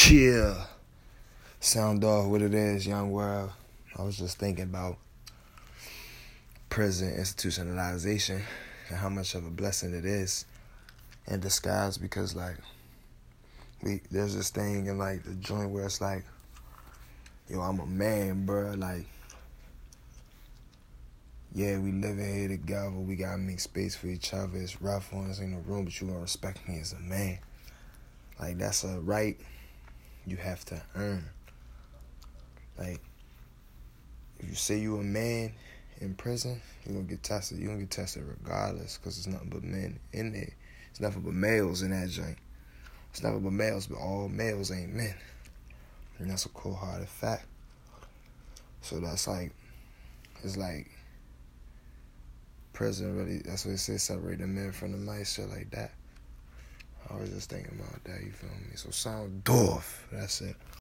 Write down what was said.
Yeah. Sound off what it is, young world. I was just thinking about prison institutionalization and how much of a blessing it is in disguise, because there's this thing in the joint where it's like, yo, I'm a man, bro. Yeah, we living here together. We gotta make space for each other. It's rough on us in the room, but you gonna respect me as a man. That's a right you have to earn. If you say you a man in prison, you're gonna get tested. You're gonna get tested regardless, because it's nothing but men in there. It's nothing but males in that joint. It's nothing but males, but all males ain't men. And that's a cold-hearted fact. So it's like prison really, that's what it says, separate the men from the mice, shit like that. I was just thinking about that, you feel me? So sound off. That's it.